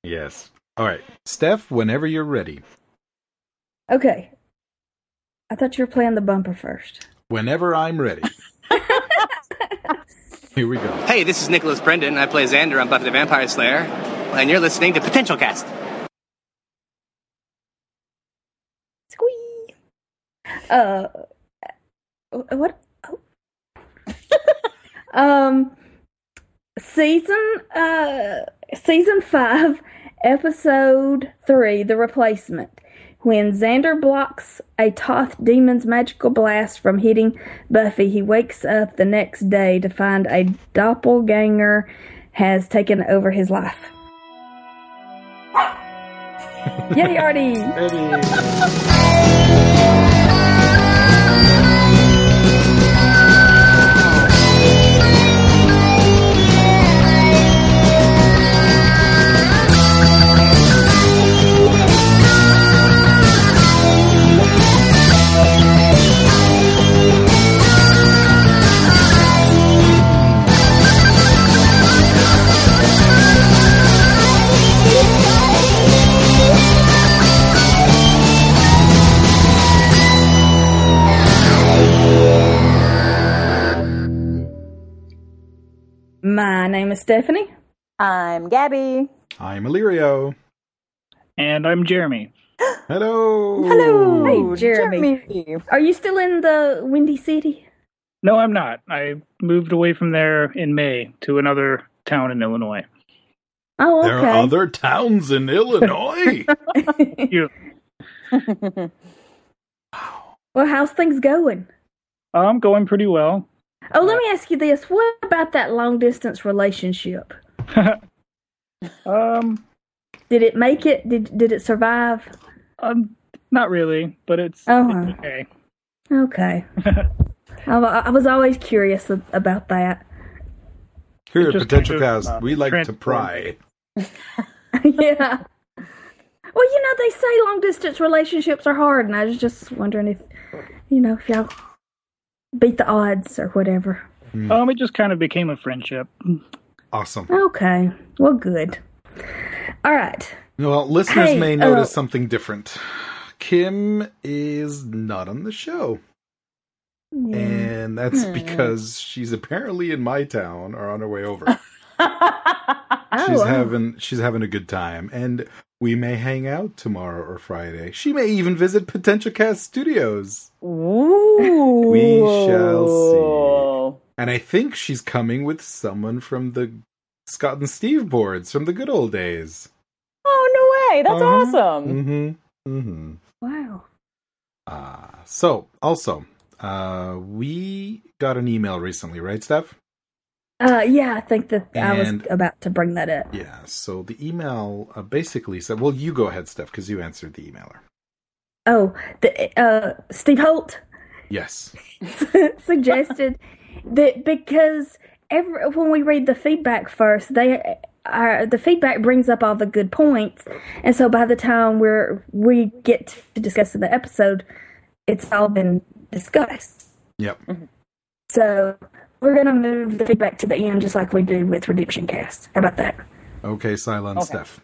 Yes. All right. Steph, whenever you're ready. Okay. I thought you were playing the bumper first. Whenever I'm ready. Here we go. Hey, this is Nicholas Brendan. I play Xander on Buffy the Vampire Slayer, and you're listening to Potential Cast. Squee. What? Oh. Season 5, episode 3, The Replacement. When Xander blocks a Toth demon's magical blast from hitting Buffy, he wakes up the next day to find a doppelganger has taken over his life. Yay, Artie! My name is Stephanie. I'm Gabby. I'm Illyrio. And I'm Jeremy. Hello. Hello. Hey, Jeremy. Are you still in the Windy City? No, I'm not. I moved away from there in May to another town in Illinois. Oh, okay. There are other towns in Illinois. You. Well, how's things going? I'm going pretty well. Oh, let me ask you this. What about that long-distance relationship? Did it make it? Did it survive? Not really, but it's okay. Okay. I was always curious about that. Here at Potential Cast, we like to pry. Yeah. Well, they say long-distance relationships are hard, and I was just wondering if y'all beat the odds or whatever. It just kind of became a friendship. Awesome. Okay. Well, good. All right. Well, listeners may notice something different. Kim is not on the show. Yeah. And that's because she's apparently in my town or on her way over. She's having a good time. And we may hang out tomorrow or Friday. She may even visit Potential Cast Studios. Ooh. We shall see. And I think she's coming with someone from the Scott and Steve boards from the good old days. Oh, no way. That's awesome. Wow. So, also, we got an email recently, right, Steph? Yeah, I think that I was about to bring that up. Yeah, so the email basically said, well, you go ahead, Steph, because you answered the emailer. Oh, Steve Holt? Yes. Suggested that because when we read the feedback first, the feedback brings up all the good points, and so by the time we get to discuss the episode, it's all been discussed. Yep. So we're going to move the feedback to the end, just like we do with Redemption Cast. How about that? Okay, silence, Steph.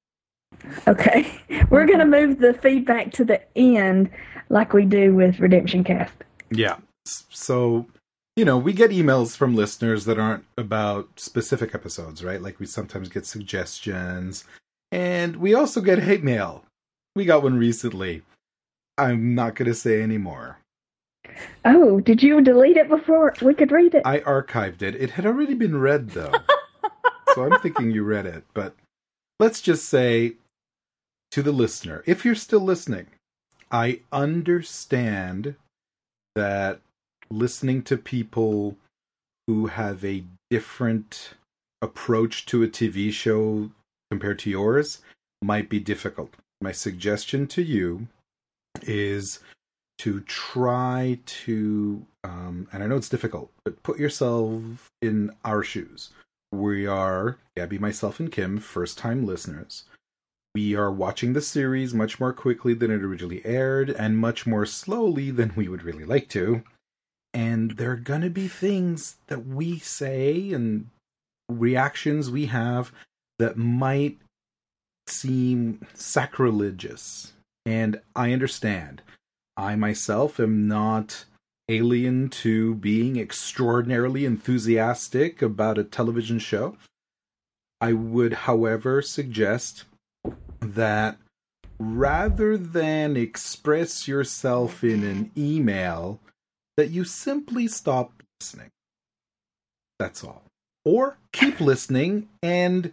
Okay. We're going to move the feedback to the end, like we do with Redemption Cast. Yeah. So, we get emails from listeners that aren't about specific episodes, right? Like we sometimes get suggestions. And we also get hate mail. We got one recently. I'm not going to say any more. Oh, did you delete it before we could read it? I archived it. It had already been read, though. So I'm thinking you read it. But let's just say to the listener, if you're still listening, I understand that listening to people who have a different approach to a TV show compared to yours might be difficult. My suggestion to you is to try to, and I know it's difficult, but put yourself in our shoes. We are, Gabby, myself, and Kim, first-time listeners. We are watching the series much more quickly than it originally aired, and much more slowly than we would really like to. And there are going to be things that we say and reactions we have that might seem sacrilegious. And I understand. I myself am not alien to being extraordinarily enthusiastic about a television show. I would, however, suggest that rather than express yourself in an email, that you simply stop listening. That's all. Or keep listening and,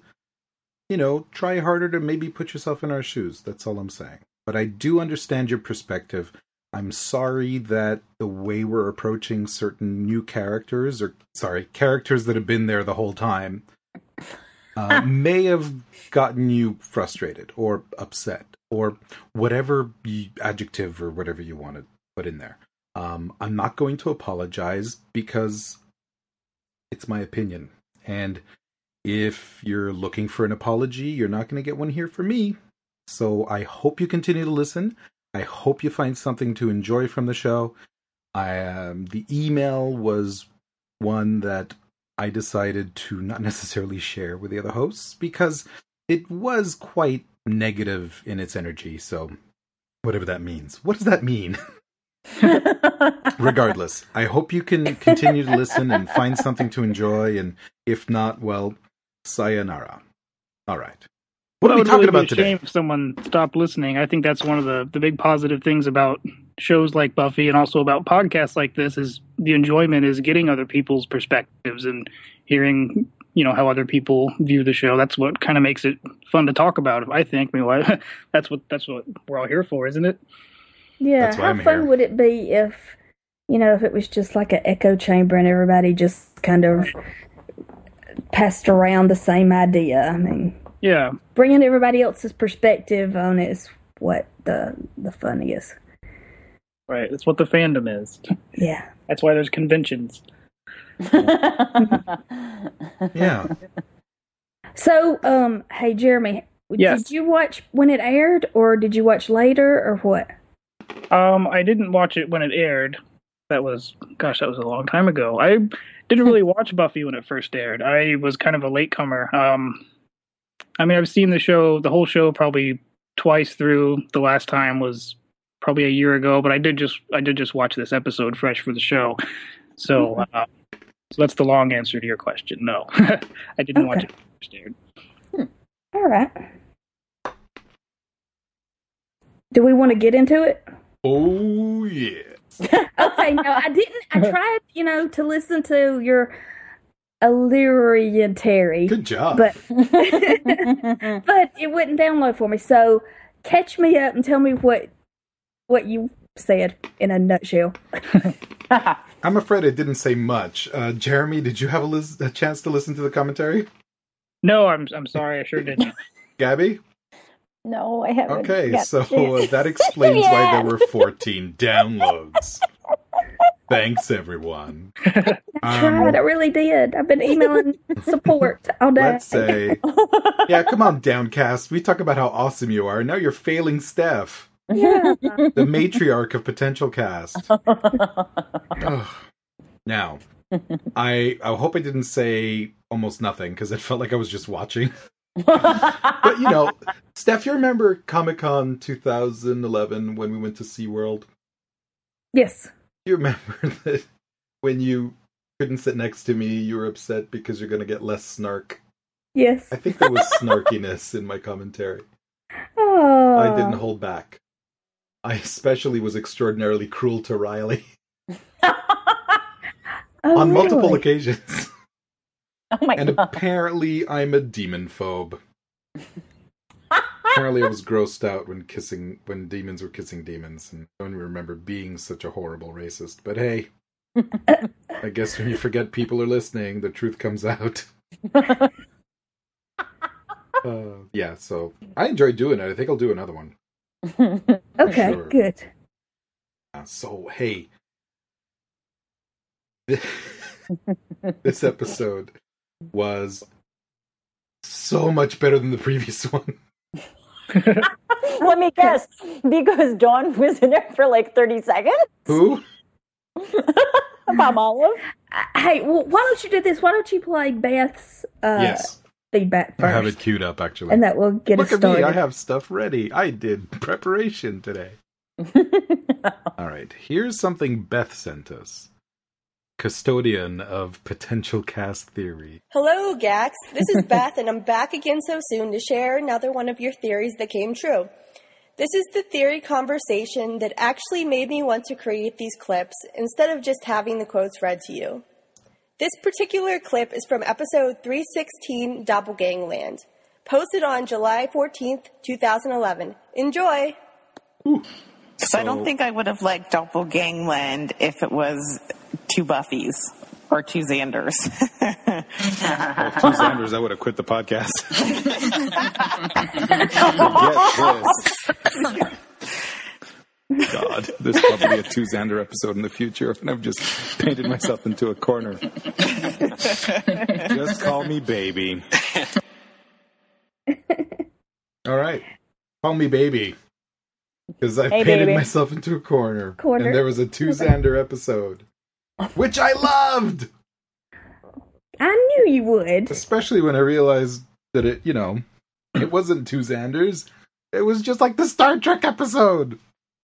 try harder to maybe put yourself in our shoes. That's all I'm saying. But I do understand your perspective. I'm sorry that the way we're approaching certain new characters, characters that have been there the whole time, may have gotten you frustrated or upset or whatever adjective or whatever you want to put in there. I'm not going to apologize because it's my opinion. And if you're looking for an apology, you're not going to get one here from me. So I hope you continue to listen. I hope you find something to enjoy from the show. The email was one that I decided to not necessarily share with the other hosts because it was quite negative in its energy. So whatever that means. What does that mean? Regardless, I hope you can continue to listen and find something to enjoy. And if not, well, sayonara. All right. What are we talking about today? Shame if someone stopped listening. I think that's one of the big positive things about shows like Buffy and also about podcasts like this is the enjoyment is getting other people's perspectives and hearing, how other people view the show. That's what kind of makes it fun to talk about. I think. That's what we're all here for, isn't it? Yeah. How fun would it be if it was just like an echo chamber and everybody just kind of passed around the same idea? I mean. Yeah. Bringing everybody else's perspective on it is what the fun is. Right. That's what the fandom is. Yeah. That's why there's conventions. Yeah. So, hey, Jeremy, yes. Did you watch when it aired, or did you watch later, or what? I didn't watch it when it aired. That was a long time ago. I didn't really watch Buffy when it first aired. I was kind of a latecomer. I've seen the whole show probably twice through. The last time was probably a year ago, but I did just watch this episode fresh for the show. So, so that's the long answer to your question. No, I didn't watch it when it first aired. All right. Do we want to get into it? Oh, yes. Okay, no, I didn't. I tried, to listen to your Illyrian. Good job. But it wouldn't download for me. So catch me up and tell me what you said in a nutshell. I'm afraid I didn't say much. Jeremy, did you have a chance to listen to the commentary? No, I'm sorry. I sure didn't. Gabby? No, I haven't. Okay, so that explains why there were 14 downloads. Thanks, everyone. I tried. I really did. I've been emailing support all day. Let's say, yeah, come on, Downcast. We talk about how awesome you are. Now you're failing Steph. Yeah. The matriarch of Potential Cast. Now, I hope I didn't say almost nothing, because it felt like I was just watching. But, Steph, you remember Comic-Con 2011 when we went to SeaWorld? Yes. Do you remember that when you couldn't sit next to me, you were upset because you're going to get less snark? Yes. I think there was snarkiness in my commentary. Oh. I didn't hold back. I especially was extraordinarily cruel to Riley. On multiple occasions. Oh my and God. Apparently I'm a demon phobe. Apparently I was grossed out when demons were kissing demons, and I don't even remember being such a horrible racist. But hey, I guess when you forget people are listening, the truth comes out. Yeah, so I enjoyed doing it. I think I'll do another one. Okay, sure. Good. So, hey, this episode was so much better than the previous one. Let me guess. Because Dawn was in it for like 30 seconds? Who? Palm Olive? Hey, well, why don't you do this? Why don't you play Beth's Yes. feedback I have first. it queued up, actually. And that will get Look us at started. me, I have stuff ready. I did preparation today. All right, here's something Beth sent us. Custodian of potential cast theory. Hello, Gax. This is Beth, and I'm back again so soon to share another one of your theories that came true. This is the theory conversation that actually made me want to create these clips instead of just having the quotes read to you. This particular clip is from episode 316, Doppelgangland, posted on July 14th, 2011. Enjoy! So I don't think I would have liked Doppelgangland if it was two Buffys or two Xanders. Well, two Xanders, I would have quit the podcast. Forget this. God, there's probably a two Xander episode in the future, and I've just painted myself into a corner. Just call me baby. All right. Call me baby. Because I Hey, painted baby. myself into a corner. And there was a two Xander episode. Which I loved! I knew you would. Especially when I realized that it wasn't two Xanders. It was just like the Star Trek episode.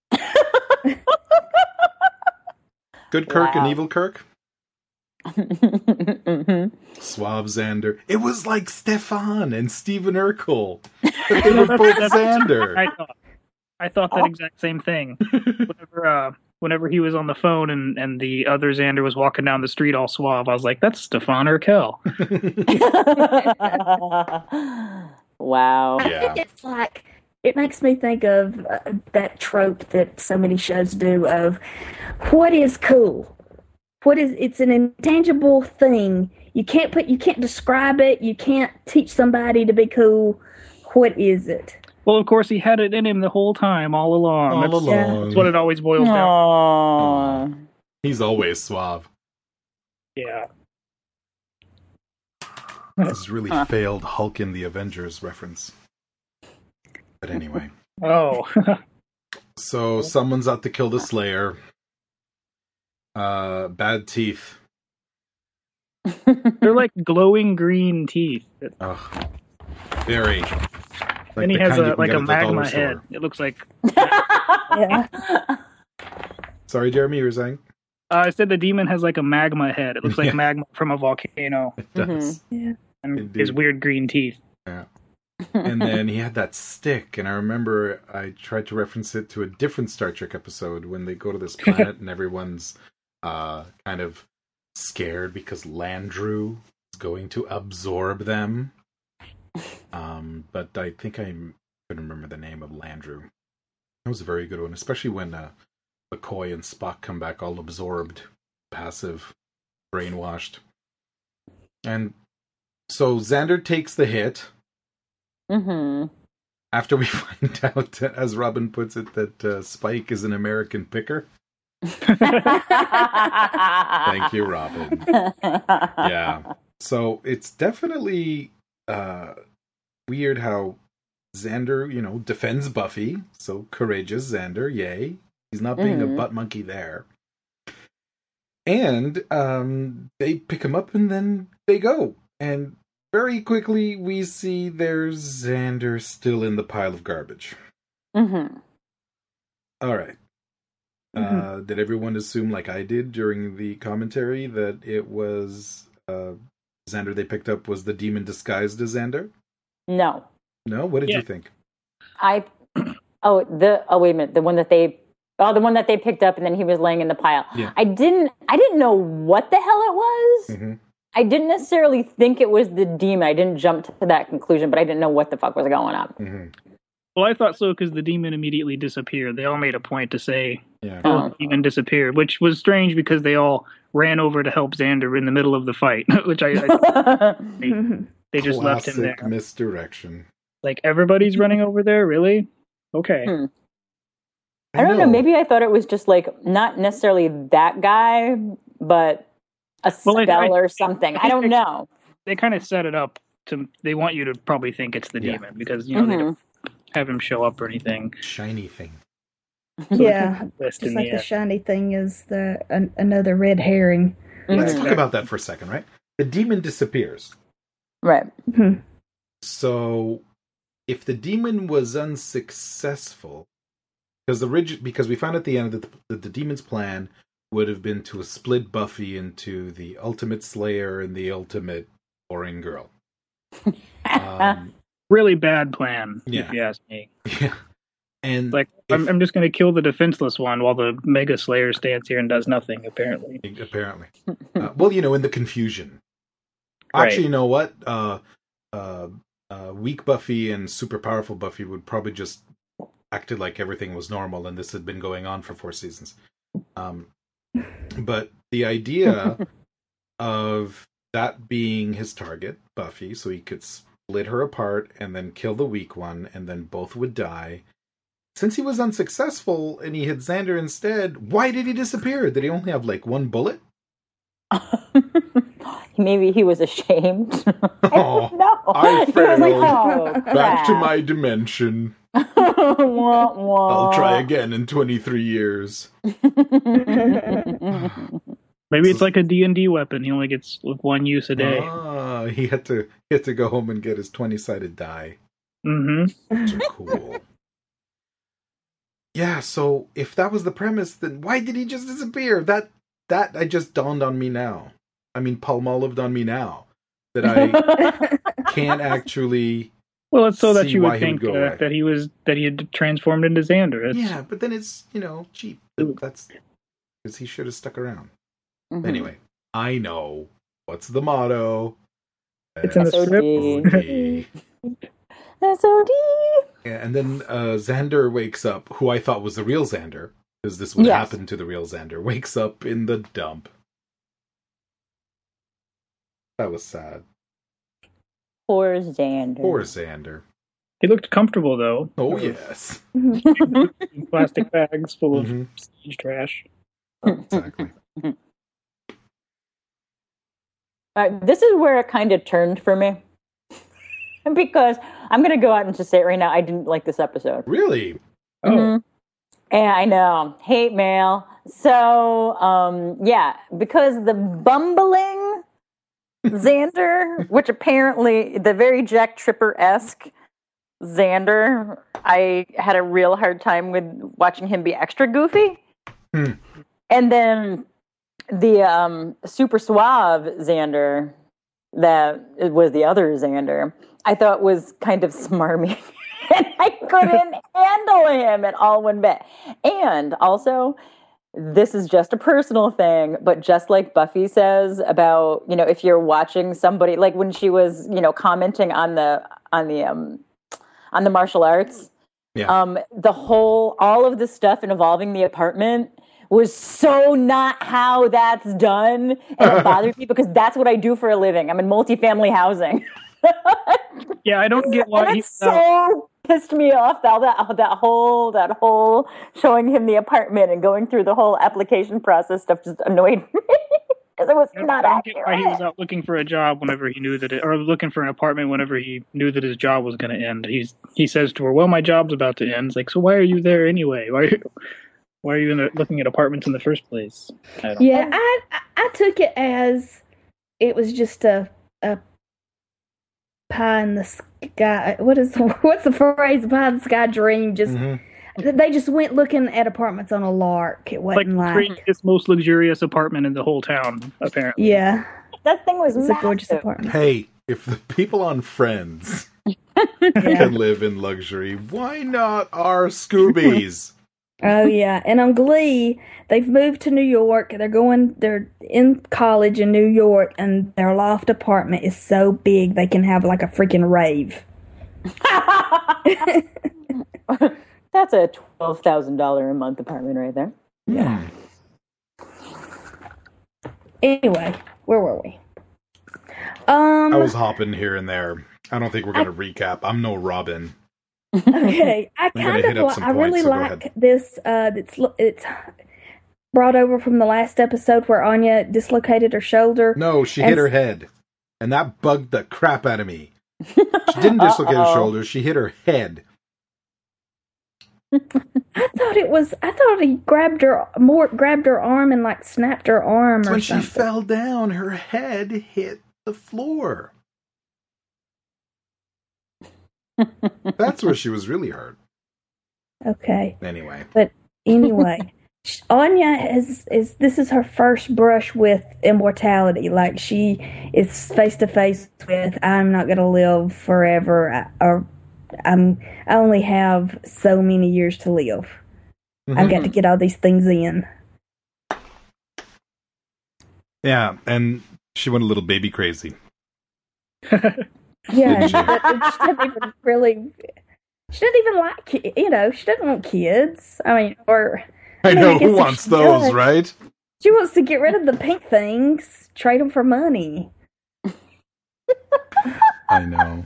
Good Kirk and Wow. Evil Kirk. Suave Xander. It was like Stefan and Stephen Urkel. But they were both Xander. I thought that exact same thing. Whenever he was on the phone and the other Xander was walking down the street all suave, I was like, that's Stefan Urkel. Wow. I think it's like, it makes me think of that trope that so many shows do of what is cool. It's an intangible thing. You can't describe it. You can't teach somebody to be cool. What is it? Well, of course, he had it in him the whole time, all along. That's what it always boils down Aww. He's always suave. to. Yeah. This is really failed Hulk in the Avengers reference. But anyway. Oh. So someone's out to kill the Slayer. Bad teeth. They're like glowing green teeth. Ugh. Very. Like And he the has kind you a can get at the magma dollar head. store. It looks like... Yeah. Sorry, Jeremy, you were saying? I said the demon has like a magma head. It looks like magma from a volcano. It does. Yeah. And Indeed. his weird green teeth. Yeah. And then he had that stick, and I remember I tried to reference it to a different Star Trek episode when they go to this planet and everyone's kind of scared because Landru is going to absorb them. But I think I couldn't remember the name of Landru. That was a very good one, especially when McCoy and Spock come back all absorbed, passive, brainwashed. And so Xander takes the hit. Mm-hmm. After we find out, as Robin puts it, that Spike is an American picker. Thank you, Robin. Yeah. So it's definitely weird how Xander, defends Buffy. So courageous Xander, yay. He's not being a butt monkey there. And they pick him up and then they go. And very quickly, we see there's Xander still in the pile of garbage. Mm-hmm. All right. Did everyone assume, like I did during the commentary, that it was Xander they picked up was the demon disguised as Xander? No. No? What did you think? wait a minute. The one that they picked up and then he was laying in the pile. Yeah. I didn't know what the hell it was. Mm-hmm. I didn't necessarily think it was the demon. I didn't jump to that conclusion, but I didn't know what the fuck was going on. Mm-hmm. Well, I thought so because the demon immediately disappeared. They all made a point to say, the demon disappeared, which was strange because they all ran over to help Xander in the middle of the fight, which they just left him there. Classic misdirection. Like, everybody's running over there? Really? Okay. I don't know. Maybe I thought it was just like not necessarily that guy, but a spell or something. I don't know. They kind of set it up to. They want you to probably think it's the demon because they don't have him show up or anything. Shiny thing. Yeah, Just just like the shiny thing is another red herring. Let's talk about that for a second, right? The demon disappears. Right. Mm-hmm. So, if the demon was unsuccessful, because we found at the end that the demon's plan would have been to split Buffy into the ultimate Slayer and the ultimate boring girl. Really bad plan, yeah. if you ask me. Yeah. And like, I'm just going to kill the defenseless one while the Mega Slayer stands here and does nothing, apparently. Well, in the confusion. Right. Actually, you know what? Weak Buffy and super powerful Buffy would probably just acted like everything was normal and this had been going on for 4 seasons. But the idea of that being his target, Buffy, so he could split her apart and then kill the weak one, and then both would die. Since he was unsuccessful and he hit Xander instead, why did he disappear? Did he only have like 1 bullet? Maybe he was ashamed. Oh, no. I failed. Like, back to my dimension. Wah, wah. I'll try again in 23 years. Maybe it's like a D&D weapon. He only gets 1 use a day. He had to go home and get his 20-sided die. Mm-hmm. Which are cool. Yeah, so if that was the premise, then why did he just disappear? That I just dawned on me now. I mean, Palmolived on me now. That I can't actually. Well, it's so that you would he think would that he had transformed into Xander. Yeah, but then it's cheap. That's because he should have stuck around. Mm-hmm. Anyway, I know what's the motto. It's in the script. SOD. Yeah, and then Xander wakes up, who I thought was the real Xander, because this would happen to the real Xander. Wakes up in the dump. That was sad. Poor Xander. Poor Xander. He looked comfortable, though. Oh, yes. Plastic bags full of siege trash. Exactly. This is where it kind of turned for me. Because I'm going to go out and just say it right now. I didn't like this episode. Really? Oh. Mm-hmm. Yeah, I know. Hate mail. So, because the bumbling Xander, which apparently the very Jack Tripper-esque Xander, I had a real hard time with watching him be extra goofy. And then the super suave Xander, that was the other Xander, I thought was kind of smarmy. And I couldn't handle him at all one bit. And also, this is just a personal thing, but just like Buffy says about, if you're watching somebody, like when she was, commenting on the martial arts, all of the stuff involving the apartment was so not how that's done. And it bothered me because that's what I do for a living. I'm in multifamily housing. Yeah, I don't get why he's so pissed me off. That whole showing him the apartment and going through the whole application process stuff just annoyed me because it was not accurate. Why he was out looking for a job whenever he knew or looking for an apartment whenever he knew that his job was going to end. He says to her, "Well, my job's about to end." It's like, so why are you there anyway? Why are you looking at apartments in the first place? I took it as it was just a pie in the sky. What's the phrase? Pie in the sky dream. Just they just went looking at apartments on a lark. It wasn't like the greatest, most luxurious apartment in the whole town. Apparently, yeah. That thing was a gorgeous apartment. Hey, if the people on Friends can live in luxury, why not our Scoobies? Oh yeah, and on Glee, they've moved to New York. They're in college in New York, and their loft apartment is so big they can have like a freaking rave. That's a $12,000 a month apartment right there. Yeah. Anyway, where were we? I was hopping here and there. I don't think we're going to recap. I'm no Robin. Okay, I really like this. It's brought over from the last episode where Anya dislocated her shoulder. No, she hit her head, and that bugged the crap out of me. She didn't dislocate her shoulder; she hit her head. I thought he grabbed her arm and like snapped her arm or something. When she fell down, her head hit the floor. That's where she was really hurt. Okay. Anyway. But anyway, Anya this is her first brush with immortality. Like, she is face to face with, I'm not going to live forever, or I only have so many years to live. I've got to get all these things in. Yeah, and she went a little baby crazy. Yeah, she doesn't even really. She doesn't even like, she doesn't want kids. I mean, or I know, who guess wants those, does, right? She wants to get rid of the pink things, trade them for money. I know.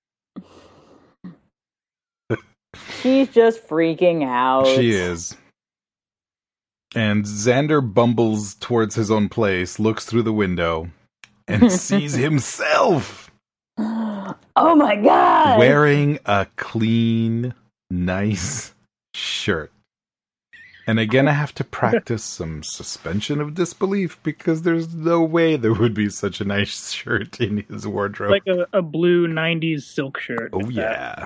She's just freaking out. She is. And Xander bumbles towards his own place, looks through the window, and sees himself. Oh my God! Wearing a clean, nice shirt. And again, I have to practice some suspension of disbelief, because there's no way there would be such a nice shirt in his wardrobe. Like a blue 90s silk shirt. Oh, yeah.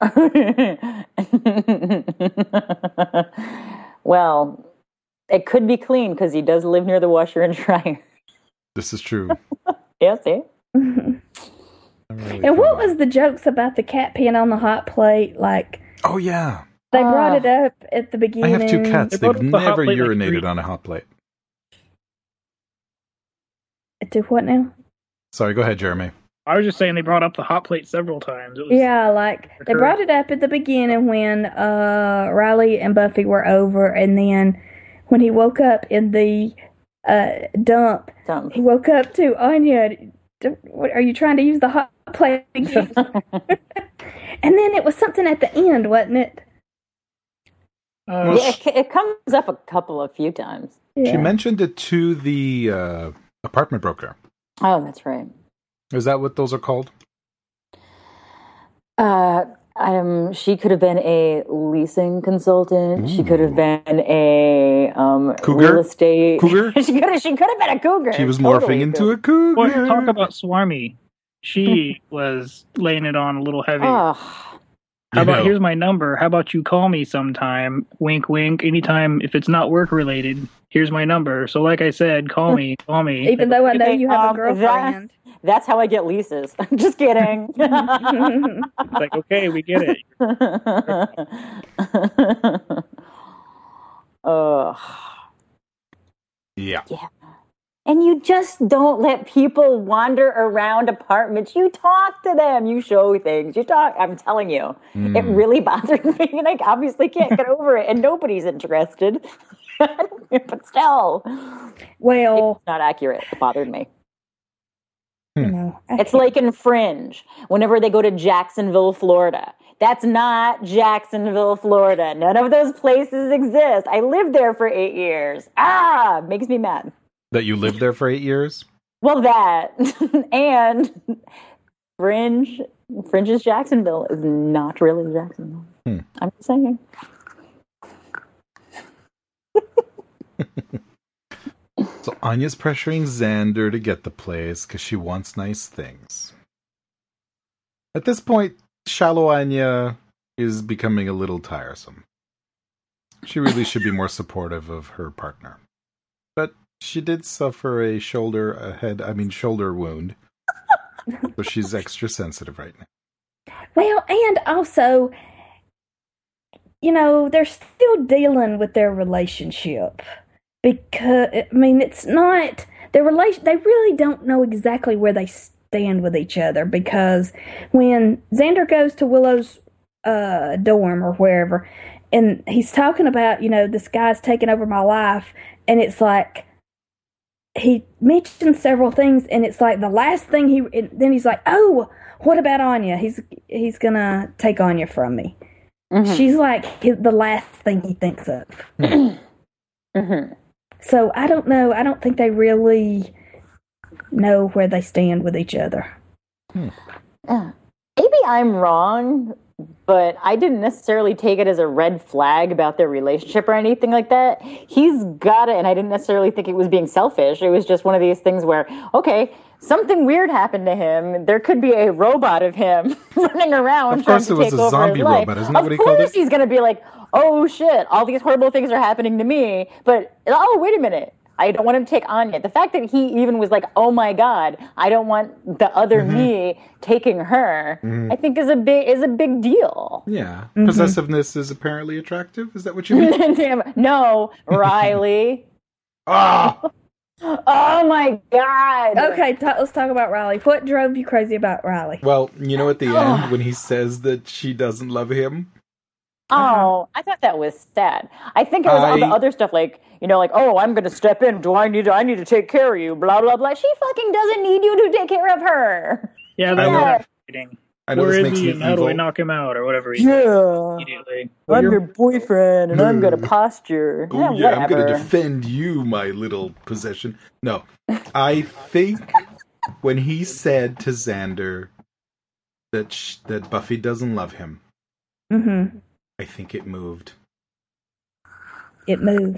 Well, it could be clean, because he does live near the washer and dryer. This is true. Yeah, see? And what was the jokes about the cat peeing on the hot plate? Like, oh, yeah. They brought it up at the beginning. I have 2 cats. They've never urinated like on a hot plate. Do what now? Sorry, go ahead, Jeremy. I was just saying they brought up the hot plate several times. Yeah, like, they brought it up at the beginning when Riley and Buffy were over, and then when he woke up in the dump, he woke up to Anya. Are you trying to use the hot plate again? And then it was something at the end, wasn't it? It comes up a few times. Yeah. She mentioned it to the apartment broker. Oh, that's right. Is that what those are called? She could have been a leasing consultant. Ooh. She could have been a cougar? Real estate. Cougar? she could have been a cougar. She was morphing into a cougar. Well, talk about Swarmy. She was laying it on a little heavy. How about, here's my number. How about you call me sometime? Wink, wink. Anytime, if it's not work related, here's my number. So like I said, call me. Even though I know you have a girlfriend. That's how I get leases. I'm just kidding. Like, okay, we get it. Yeah. And you just don't let people wander around apartments. You talk to them. You show things. You talk. I'm telling you, it really bothered me. And I obviously can't get over it. And nobody's interested. But still. Well. It's not accurate. It bothered me. No, it's like in Fringe. Whenever they go to Jacksonville, Florida. That's not Jacksonville, Florida. None of those places exist. I lived there for 8 years. Makes me mad. That you lived there for 8 years? Well, that. And Fringe's Jacksonville is not really Jacksonville. I'm just saying. So Anya's pressuring Xander to get the place because she wants nice things. At this point, shallow Anya is becoming a little tiresome. She really should be more supportive of her partner. But she did suffer a shoulder wound. So she's extra sensitive right now. Well, and also, they're still dealing with their relationship. Because, it's not, their relation, they really don't know exactly where they stand with each other. Because when Xander goes to Willow's dorm or wherever, and he's talking about, this guy's taking over my life, and it's like, he mentioned several things, and it's like the last thing then he's like, oh, what about Anya? He's gonna take Anya from me. Mm-hmm. She's like the last thing he thinks of. Mm-hmm. So I don't know. I don't think they really know where they stand with each other. Maybe I'm wrong, but I didn't necessarily take it as a red flag about their relationship or anything like that. He's got it, and I didn't necessarily think it was being selfish. It was just one of these things where, okay, something weird happened to him. There could be a robot of him running around. Of course, it was a zombie robot. Isn't that what he called it? Of course, he's going to be like, "Oh shit! All these horrible things are happening to me." But wait a minute. I don't want him to take Anya. The fact that he even was like, "Oh my god, I don't want the other me taking her," I think is a big deal. Yeah, possessiveness is apparently attractive. Is that what you mean? Damn, no, Riley. Ah, Oh my god. Okay, let's talk about Riley. What drove you crazy about Riley? well, you know, at the end when he says that she doesn't love him. Oh, I thought that was sad. I think it was all the other stuff, like, oh, I'm going to step in. I need to take care of you, blah, blah, blah. She fucking doesn't need you to take care of her. Yeah, that was fighting. I know Where this is makes he me and how do I evil. knock him out or whatever he Yeah. said immediately. I'm your boyfriend, and I'm going to posture. Oh, yeah, I'm going to whatever. defend you, my little possession. No, I think when he said to Xander that Buffy doesn't love him, I think it moved. It moved.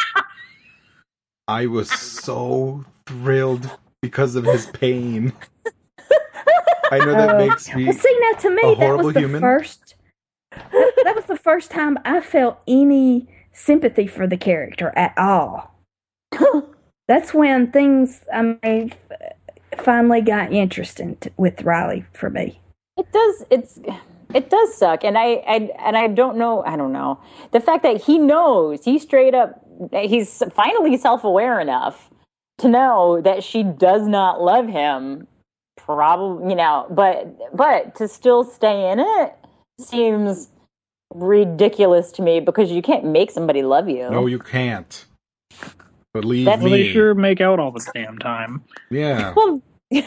I was so thrilled because of his pain. I know that makes me Well, see, now to me, a that horrible was the human. first. That was the first time I felt any sympathy for the character at all. That's when things finally got interesting with Riley for me. It does suck, and I don't know. I don't know the fact that he knows. He's finally self-aware enough to know that she does not love him. Probably, but to still stay in it seems ridiculous to me because you can't make somebody love you. No, you can't. Believe Well, me. they sure make out all the damn time. Yeah. Well,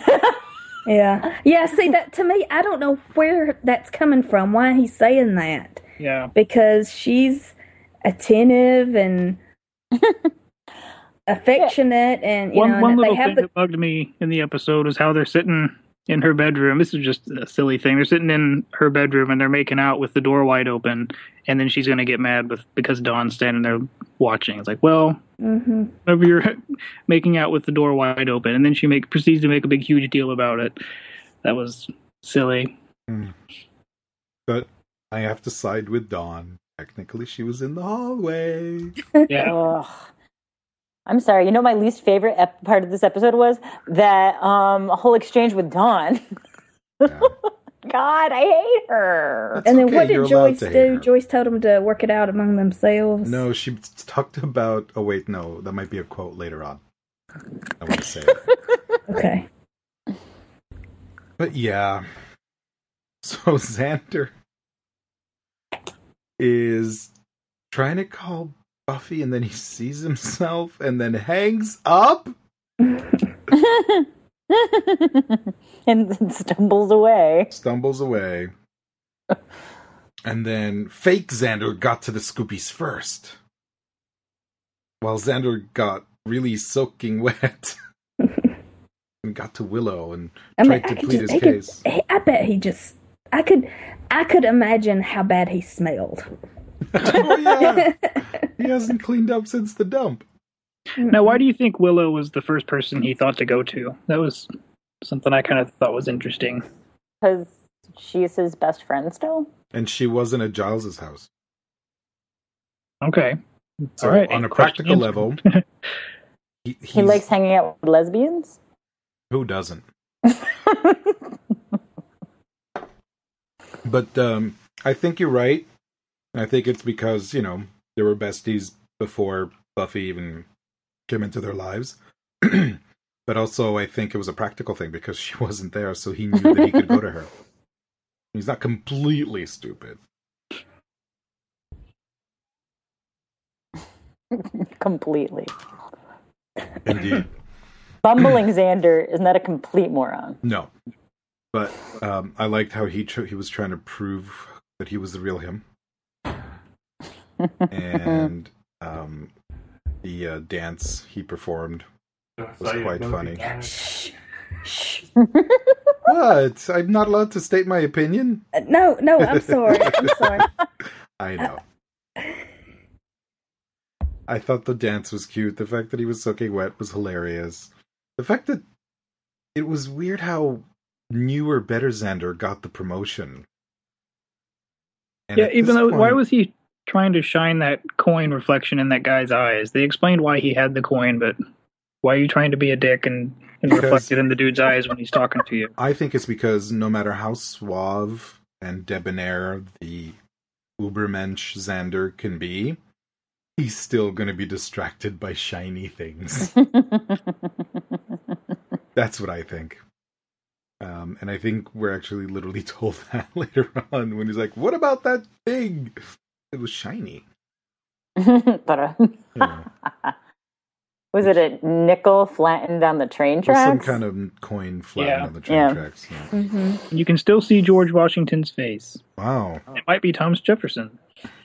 Yeah, see, that to me, I don't know where that's coming from, why he's saying that. Yeah. Because she's attentive and affectionate, and, One and little they have thing that bugged me in the episode was how they're sitting in her bedroom. This is just a silly thing. They're sitting in her bedroom and they're making out with the door wide open, and then she's going to get mad because Dawn's standing there watching. It's like, well, whenever you're making out with the door wide open, and then she proceeds to make a big, huge deal about it. That was silly. But I have to side with Dawn. Technically, she was in the hallway. Yeah. Ugh. I'm sorry. My least favorite part of this episode was that whole exchange with Dawn. Yeah. God, I hate her. That's And then okay, what you're did allowed Joyce to hate do? her. Joyce told them to work it out among themselves. No, she talked about... Oh, wait, no. That might be a quote later on. I want to say it. Okay. But yeah. So Xander is trying to call Buffy, and then he sees himself and then hangs up. And stumbles away. Stumbles away. And then fake Xander got to the Scoopies first. While Xander got really soaking wet. And got to Willow and tried to plead his case. I bet he just... I could imagine how bad he smelled. Oh, yeah. He hasn't cleaned up since the dump. Now, why do you think Willow was the first person he thought to go to? That was something I kind of thought was interesting. Because she's his best friend still? And she wasn't at Giles's house. Okay. So All right. on a practical level, He likes hanging out with lesbians? Who doesn't? But I think you're right. I think it's because, they were besties before Buffy even came into their lives. But also, I think it was a practical thing because she wasn't there, so he knew that he could go to her. He's not completely stupid. Completely. Indeed. Bumbling Xander is not a complete moron. No. But I liked how he was trying to prove that he was the real him. And the dance he performed was quite funny. What? I'm not allowed to state my opinion? No, I'm sorry. I'm sorry. I know. I thought the dance was cute. The fact that he was soaking wet was hilarious. The fact that it was weird how newer, better Xander got the promotion. And Yeah, at even this though, why point- was he trying to shine that coin reflection in that guy's eyes? They explained why he had the coin, but why are you trying to be a dick and reflect it in the dude's eyes when he's talking to you? I think it's because no matter how suave and debonair the Ubermensch Xander can be, he's still going to be distracted by shiny things. That's what I think. And I think we're actually literally told that later on when he's like, what about that thing? It was shiny. But, Yeah. was it a nickel flattened on the train Or some tracks? kind of coin flattened Yeah. on the train Yeah. tracks. Yeah. Mm-hmm. You can still see George Washington's face. Wow. It might be Thomas Jefferson.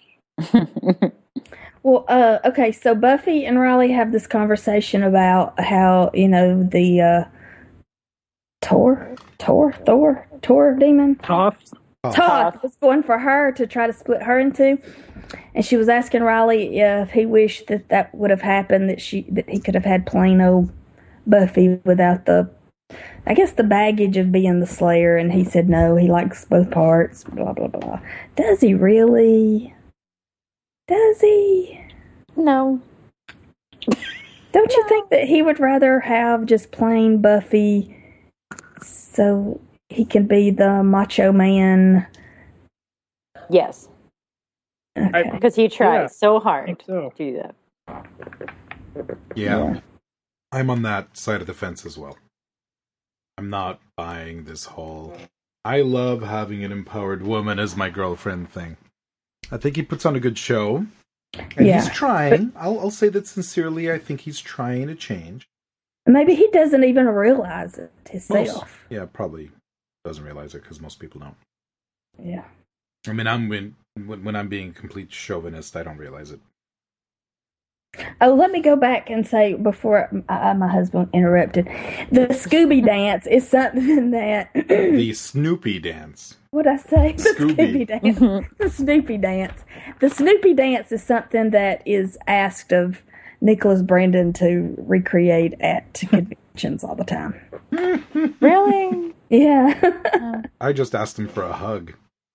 Well, okay, so Buffy and Riley have this conversation about how, the Thor demon? Toth. Toth was going for her to try to split her in two. And she was asking Riley if he wished that would have happened, that he could have had plain old Buffy without the baggage of being the Slayer. And he said no, he likes both parts, blah, blah, blah. Does he really? Does he? No. Don't you think that he would rather have just plain Buffy so he can be the macho man? Yes. Okay. Because he tries so I hard think so. to do that. Yeah. I'm on that side of the fence as well. I'm not buying this whole I love having an empowered woman as my girlfriend thing. I think he puts on a good show. And he's trying. I'll say that sincerely. I think he's trying to change. Maybe he doesn't even realize it himself. Yeah, probably doesn't realize it because most people don't. Yeah. I mean, when I'm being a complete chauvinist, I don't realize it. Oh, let me go back and say before my husband interrupted. The Scooby dance is something that The Snoopy dance. what'd I say? The Scooby. Scooby dance. The Snoopy dance. The Snoopy dance is something that is asked of Nicholas Brandon to recreate at conventions all the time. Really? Yeah. I just asked him for a hug.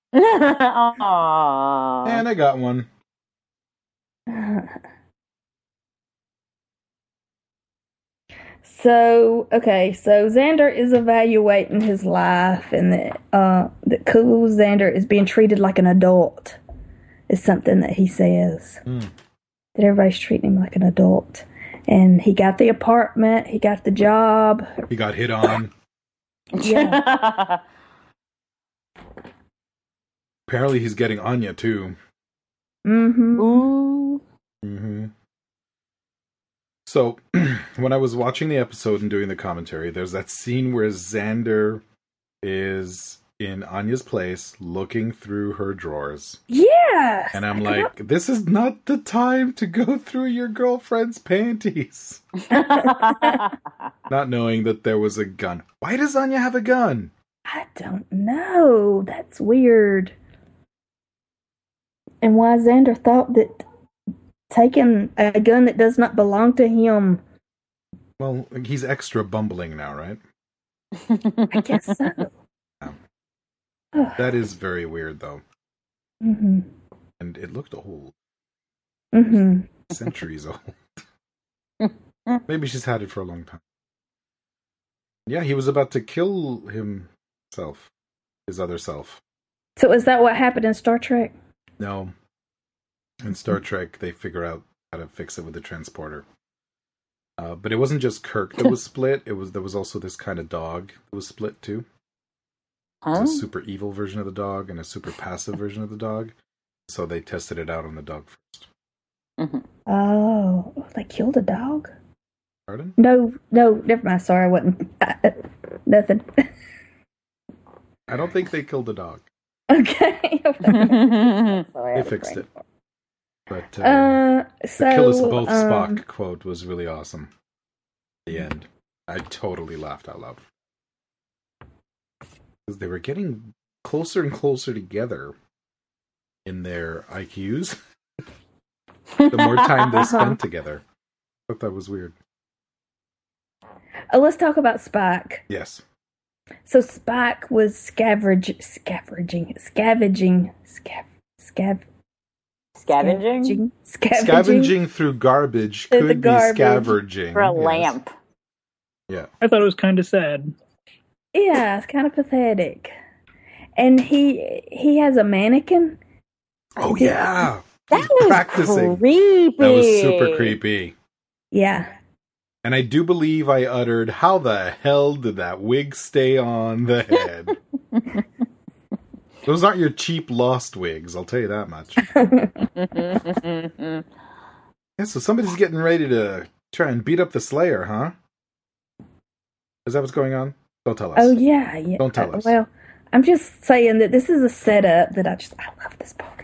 Aww. And I got one. So Xander is evaluating his life, and that cool Xander is being treated like an adult. Is something that he says. That everybody's treating him like an adult. And he got the apartment, he got the job. He got hit on. Yeah. Apparently he's getting Anya, too. Mm-hmm. Ooh. Mm-hmm. So, when I was watching the episode and doing the commentary, there's that scene where Xander is in Anya's place looking through her drawers. Yeah. And I'm like, this is not the time to go through your girlfriend's panties. Not knowing that there was a gun. Why does Anya have a gun? I don't know. That's weird. And why Xander thought that taking a gun that does not belong to him. Well, he's extra bumbling now, right? I guess so. That is very weird, though. Mm-hmm. And it looked old. Mm-hmm. Centuries old. Maybe she's had it for a long time. Yeah, he was about to kill himself. His other self. So is that what happened in Star Trek? No. In Star Trek, they figure out how to fix it with the transporter. But it wasn't just Kirk that was split. There was also this kind of dog that was split, too. There's a super evil version of the dog and a super passive version of the dog. So they tested it out on the dog first. Mm-hmm. Oh, they killed a dog? Pardon? No, never mind. Sorry, I wasn't. Nothing. I don't think they killed the dog. Okay. Sorry, They fixed it. But so the kill us both Spock quote was really awesome. At the end. I totally laughed out loud. Because they were getting closer and closer together in their IQs. The more time they spent together. I thought that was weird. Let's talk about Spike. Yes. So Spike was scavenging through garbage could be scavenging for a lamp. Yeah. I thought it was kind of sad. Yeah, it's kind of pathetic. And he has a mannequin. Oh yeah. That was practicing. creepy. That was super creepy. Yeah. And I do believe I uttered, "How the hell did that wig stay on the head?" Those aren't your cheap Lost wigs, I'll tell you that much. Yeah, so somebody's getting ready to try and beat up the Slayer, huh? Is that what's going on? Don't tell us. Oh, yeah. Don't tell us. Well, I'm just saying that this is a setup that I love this part.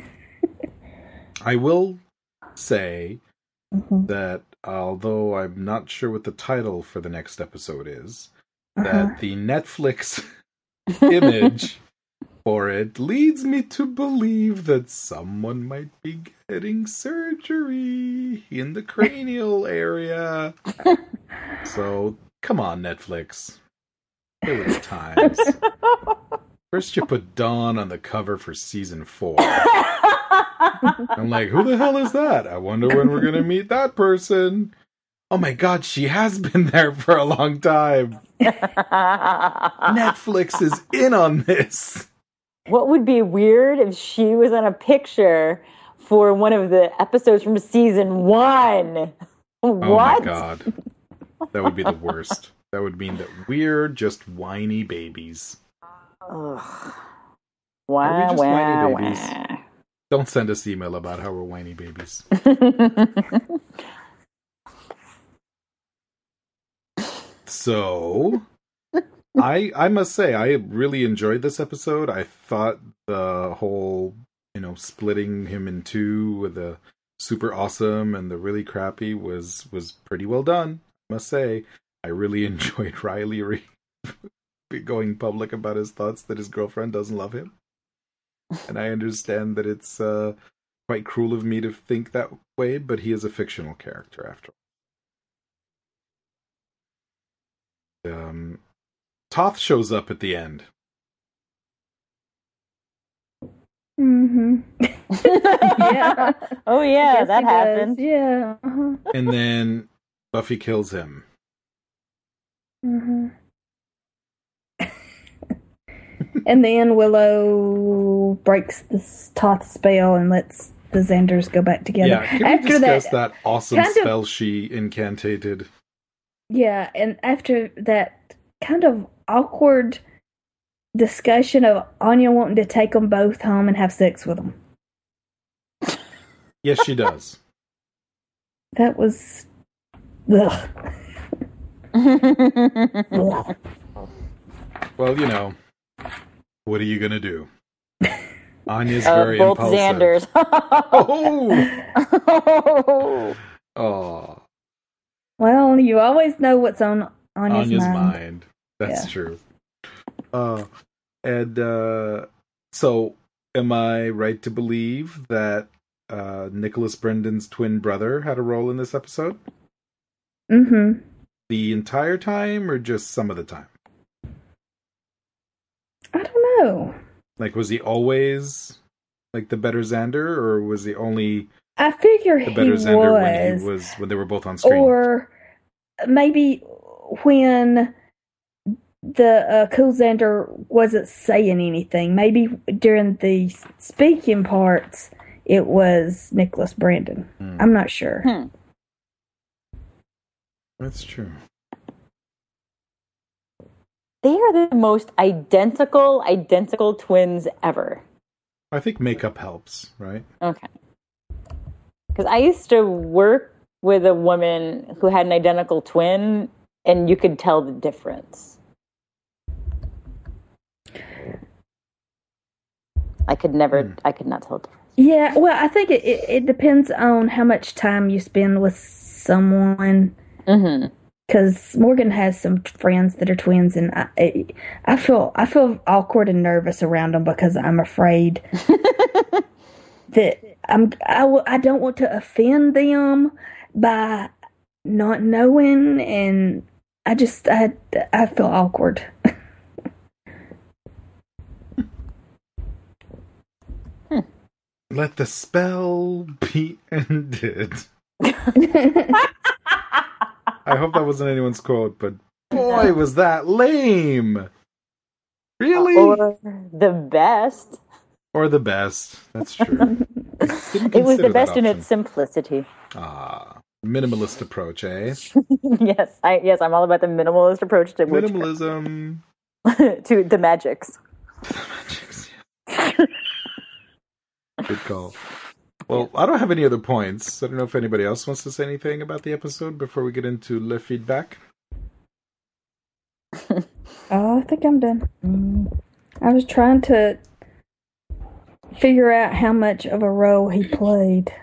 I will say that although I'm not sure what the title for the next episode is, that the Netflix image for it leads me to believe that someone might be getting surgery in the cranial area. So, come on, Netflix. There were the times. First you put Dawn on the cover for season 4. I'm like, who the hell is that? I wonder when we're going to meet that person. Oh my god, she has been there for a long time. Netflix is in on this. What would be weird if she was on a picture for one of the episodes from season 1? What? Oh my god. That would be the worst. That would mean that we're just whiny babies. Ugh. Are we just whiny babies? Wow. Don't send us email about how we're whiny babies. So, I must say, I really enjoyed this episode. I thought the whole, splitting him in two with the super awesome and the really crappy was pretty well done. I must say, I really enjoyed Riley Reid going public about his thoughts that his girlfriend doesn't love him. And I understand that it's quite cruel of me to think that way, but he is a fictional character after all. Toth shows up at the end. Mm-hmm. Yeah. Oh yeah, that happened. Yeah. And then Buffy kills him. Mm-hmm. And then Willow breaks the Toth spell and lets the Xanders go back together. Yeah, can we discuss that awesome spell she incantated? Yeah, and after that kind of awkward discussion of Anya wanting to take them both home and have sex with them. Yes, she does. That was... Ugh. Ugh. Well, what are you going to do? Anya's very both impulsive. Xanders. Oh. Well, you always know what's on Anya's mind. That's true. So, am I right to believe that Nicholas Brendan's twin brother had a role in this episode? Mm-hmm. The entire time, or just some of the time? I don't know. Like, was he always like the better Xander, or was he only? I figure the better Xander when they were both on screen, or maybe when the cool Xander wasn't saying anything. Maybe during the speaking parts, it was Nicholas Brandon. I'm not sure. That's true. They are the most identical twins ever. I think makeup helps, right? Okay. Because I used to work with a woman who had an identical twin, and you could tell the difference. I could not tell the difference. Yeah, well, I think it depends on how much time you spend with someone. Mm-hmm. Because Morgan has some friends that are twins, and I feel awkward and nervous around them because I'm afraid that I don't want to offend them by not knowing, and I feel awkward. Let the spell be ended. I hope that wasn't anyone's quote, but boy, was that lame. Really? Or the best. Or the best. That's true. It was the best in its simplicity. Minimalist approach, eh? Yes, I'm all about the minimalist approach to minimalism. To the magics. Good call. Well, I don't have any other points. I don't know if anybody else wants to say anything about the episode before we get into le feedback. Oh, I think I'm done. I was trying to figure out how much of a role he played.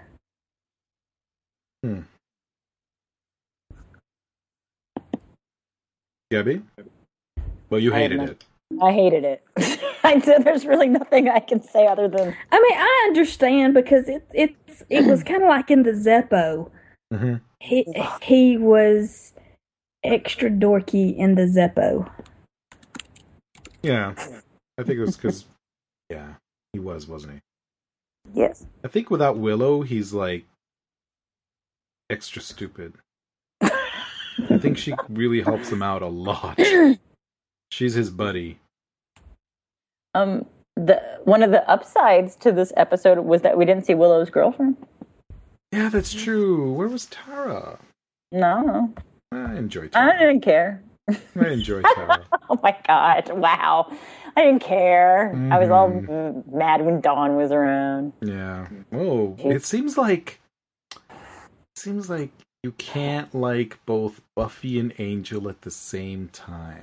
Gabby? Well, you hated it. I hated it. There's really nothing I can say other than... I mean, I understand because it was kind of like in the Zeppo. Mm-hmm. He was extra dorky in the Zeppo. Yeah. I think it was because, yeah, he wasn't he? Yes. I think without Willow, he's like extra stupid. I think she really helps him out a lot. She's his buddy. One of the upsides to this episode was that we didn't see Willow's girlfriend. Yeah, that's true. Where was Tara? No. I enjoyed Tara. I didn't care. I enjoyed Tara. Oh my god, wow. I didn't care. I was all mad when Dawn was around. Yeah. Whoa. It seems like you can't like both Buffy and Angel at the same time.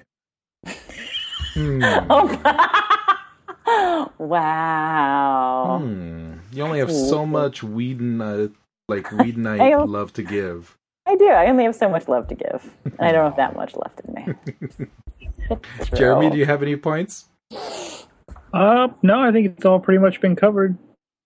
Wow. You only have so much Whedonite love to give. I do. I only have so much love to give. I don't have that much left in me. Jeremy, do you have any points? No, I think it's all pretty much been covered.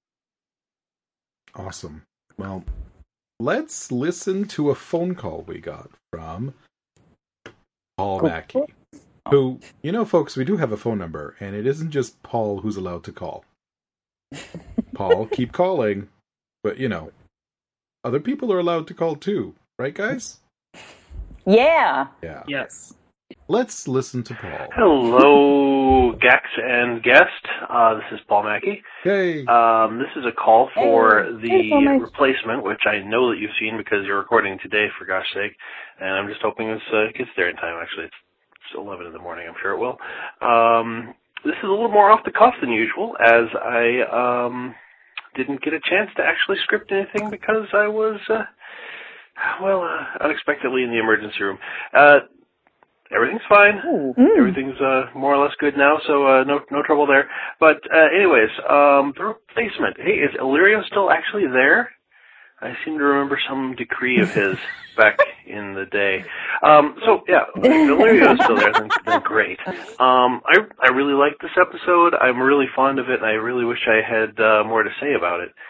Awesome. Well, let's listen to a phone call we got from Paul Mackey. Who, folks, we do have a phone number, and it isn't just Paul who's allowed to call. Paul, keep calling. But, other people are allowed to call too. Right, guys? Yeah. Yeah. Yes. Let's listen to Paul. Hello, Gex and guest. This is Paul Mackey. Hey. This is a call for Paul replacement, which I know that you've seen because you're recording today, for gosh sake. And I'm just hoping this gets there in time. Actually, it's 11 in the morning. I'm sure it will. This is a little more off the cuff than usual, as I didn't get a chance to actually script anything because I was, unexpectedly in the emergency room. Everything's fine. Everything's more or less good now, so no trouble there. But anyways, the replacement. Hey, is Illyrio still actually there? I seem to remember some decree of his back in the day. So yeah, if Illyrio is still there, then great. I really like this episode. I'm really fond of it, and I really wish I had more to say about it.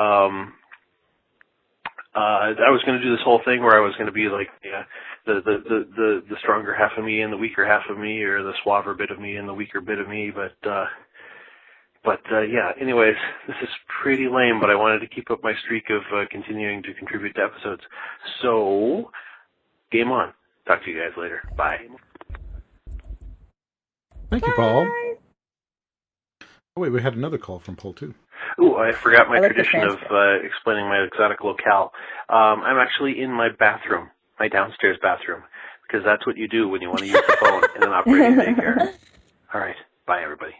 I was going to do this whole thing where I was going to be like the stronger half of me and the weaker half of me, or the suaver bit of me and the weaker bit of me, but yeah, anyways, this is pretty lame, but I wanted to keep up my streak of continuing to contribute to episodes. So, game on. Talk to you guys later. Bye. Thank you, Paul. Oh, wait, we had another call from Paul, too. Ooh, I forgot my tradition of explaining my exotic locale. I'm actually in my bathroom, my downstairs bathroom, because that's what you do when you want to use the phone in an operating daycare. All right. Bye, everybody.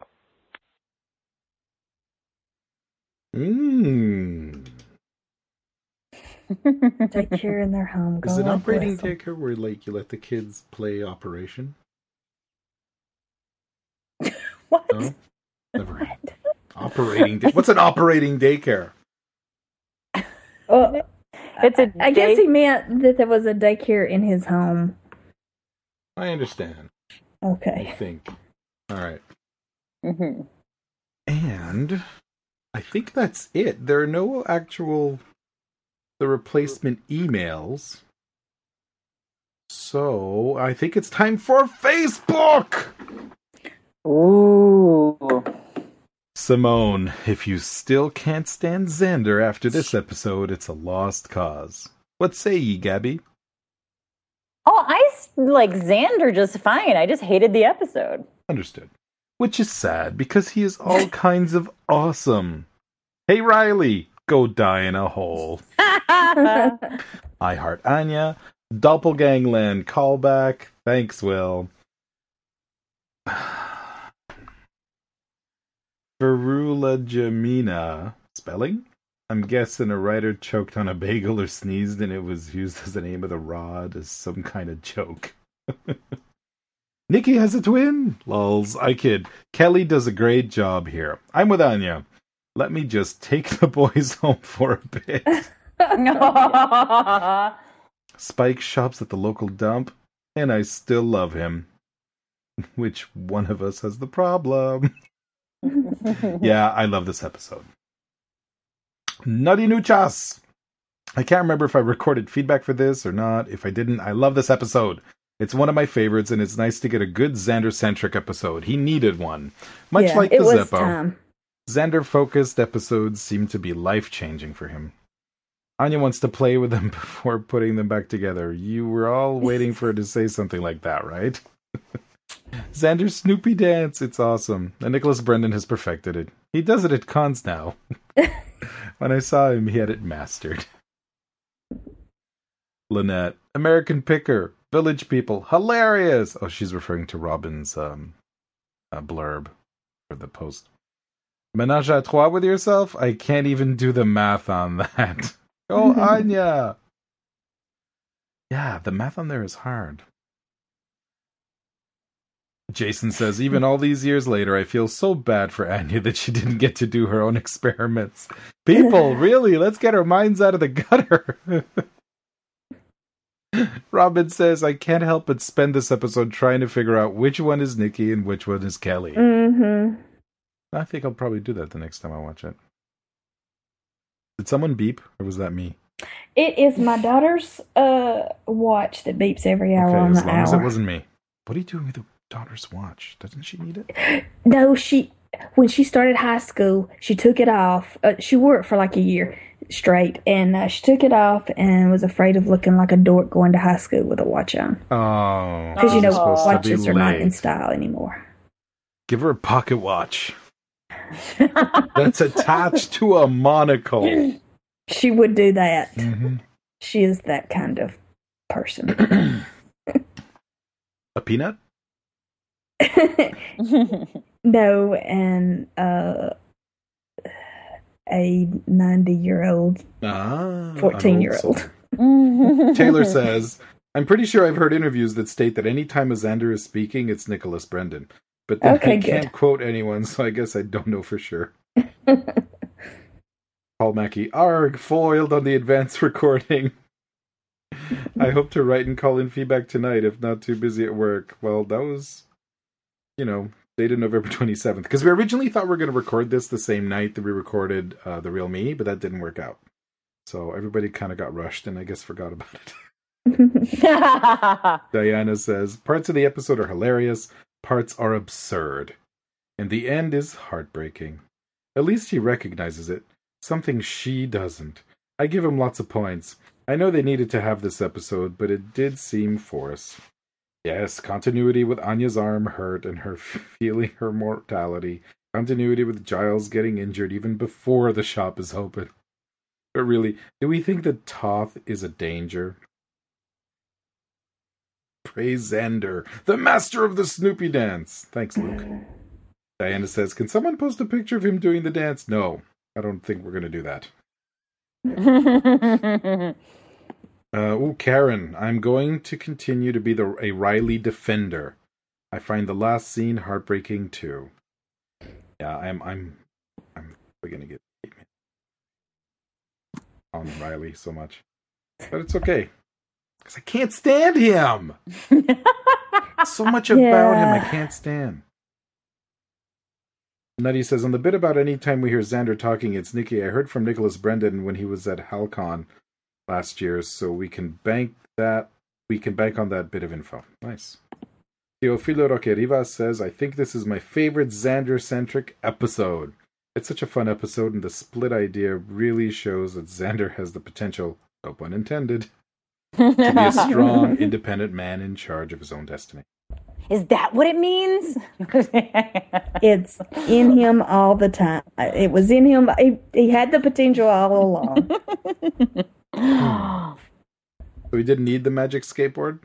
Daycare in their home. Is it operating daycare where you let the kids play Operation? What? No? Never mind. What's an operating daycare? Well, I guess he meant that there was a daycare in his home. I understand. Okay. I think. All right. Mm-hmm. And I think that's it. There are no actual the replacement emails. So, I think it's time for Facebook! Ooh. Simone, if you still can't stand Xander after this episode, it's a lost cause. What say ye, Gabby? Oh, I like Xander just fine. I just hated the episode. Understood. Which is sad, because he is all kinds of awesome. Hey, Riley, go die in a hole. I heart Anya. Doppelgangland callback. Thanks, Will. Verula Jamina. Spelling? I'm guessing a writer choked on a bagel or sneezed and it was used as the name of the rod as some kind of joke. Nikki has a twin? Lols, I kid. Kelly does a great job here. I'm with Anya. Let me just take the boys home for a bit. Spike shops at the local dump, and I still love him. Which one of us has the problem? Yeah, I love this episode. Nutty Nuchas! I can't remember if I recorded feedback for this or not. If I didn't, I love this episode. It's one of my favorites, and it's nice to get a good Xander-centric episode. He needed one. Much like the Zeppo. Xander-focused episodes seem to be life-changing for him. Anya wants to play with them before putting them back together. You were all waiting for her to say something like that, right? Xander's Snoopy dance, it's awesome. And Nicholas Brendan has perfected it. He does it at cons now. When I saw him, he had it mastered. Lynette, American Picker, Village People, hilarious! Oh, she's referring to Robin's blurb for the post. Menage a trois with yourself? I can't even do the math on that. Oh, Anya! Yeah, the math on there is hard. Jason says, even all these years later, I feel so bad for Anya that she didn't get to do her own experiments. People, really, let's get our minds out of the gutter. Robin says, I can't help but spend this episode trying to figure out which one is Nikki and which one is Kelly. Mm-hmm. I think I'll probably do that the next time I watch it. Did someone beep, or was that me? It is my daughter's watch that beeps every hour on the hour. As long as it wasn't me. What are you doing with the daughter's watch? Doesn't she need it? No, when she started high school, she took it off. She wore it for like a year straight, and she took it off and was afraid of looking like a dork going to high school with a watch on. Oh. Because, you know, watches are not in style anymore. Give her a pocket watch. That's attached to a monocle. She would do that. Mm-hmm. She is that kind of person. A peanut? No, and a 90-year-old, 14-year-old. Taylor says, I'm pretty sure I've heard interviews that state that any time a Xander is speaking, it's Nicholas Brendan. But then I can't quote anyone, so I guess I don't know for sure. Paul Mackey, arg, foiled on the advanced recording. I hope to write and call in feedback tonight, if not too busy at work. Well, that was, dated November 27th. Because we originally thought we were going to record this the same night that we recorded The Real Me, but that didn't work out. So everybody kind of got rushed and I guess forgot about it. Diana says, parts of the episode are hilarious, parts are absurd. And the end is heartbreaking. At least he recognizes it. Something she doesn't. I give him lots of points. I know they needed to have this episode, but it did seem forced. Yes, continuity with Anya's arm hurt and her feeling her mortality. Continuity with Giles getting injured even before the shop is open. But really, do we think that Toth is a danger? Praise Xander, the master of the Snoopy dance. Thanks, Luke. Diana says, can someone post a picture of him doing the dance? No, I don't think we're going to do that. Karen, I'm going to continue to be a Riley defender. I find the last scene heartbreaking too. Yeah, I'm going to get on Riley so much, but it's okay because I can't stand him. So much about him I can't stand. Nutty says, on the bit about any time we hear Xander talking, it's Nikki. I heard from Nicholas Brendan when he was at HalCon last year, so we can bank that we can bank on that bit of info. Nice. Teofilo Roque Rivas says, I think this is my favorite Xander-centric episode. It's such a fun episode, and the split idea really shows that Xander has the potential, no pun intended, to be a strong, independent man in charge of his own destiny. Is that what it means? It's in him all the time. It was in him. He had the potential all along. So he didn't need the magic skateboard?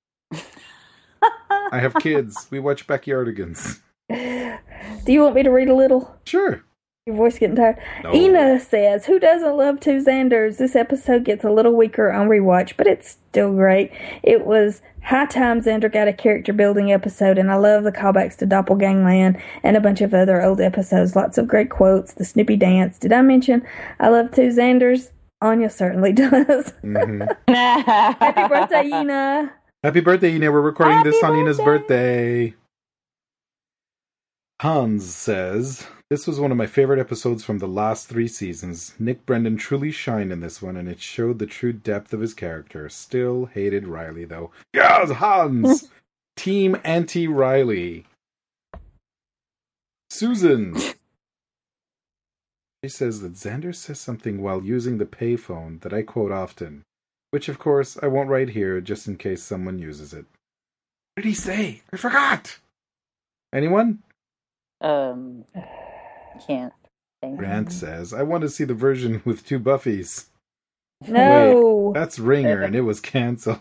I have kids. We watch Backyardigans. Do you want me to read a little? Sure. Your voice getting tired? No. Ina says, who doesn't love Two Xanders? This episode gets a little weaker on rewatch, but it's still great. It was high time Xander got a character building episode, and I love the callbacks to Doppelgangland and a bunch of other old episodes. Lots of great quotes, the Snoopy dance. Did I mention I love Two Xanders? Anya certainly does. Mm-hmm. Happy birthday, Ina. Happy birthday, Ina. We're recording this on Ina's birthday. Hans says, this was one of my favorite episodes from the last 3 seasons. Nick Brendan truly shined in this one, and it showed the true depth of his character. Still hated Riley, though. Yes, Hans! Team anti-Riley. Susan. She says that Xander says something while using the payphone that I quote often, which, of course, I won't write here just in case someone uses it. What did he say? I forgot! Anyone? Can't think. Grant says, I want to see the version with 2 Buffys. No. Wait, that's Ringer, and it was cancelled.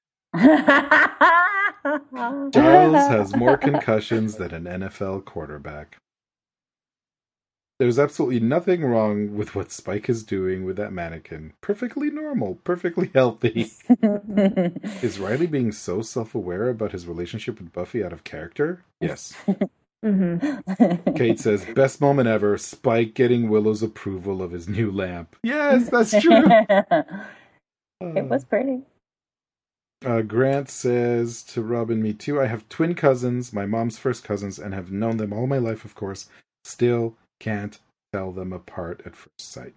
Giles has more concussions than an NFL quarterback. There's absolutely nothing wrong with what Spike is doing with that mannequin. Perfectly normal, perfectly healthy. Is Riley being so self-aware about his relationship with Buffy out of character? Yes. Mm-hmm. Kate says, best moment ever, Spike getting Willow's approval of his new lamp. Yes, that's true. It was pretty. Grant says to Robin, me too, I have twin cousins, my mom's first cousins, and have known them all my life, of course. Still can't tell them apart at first sight.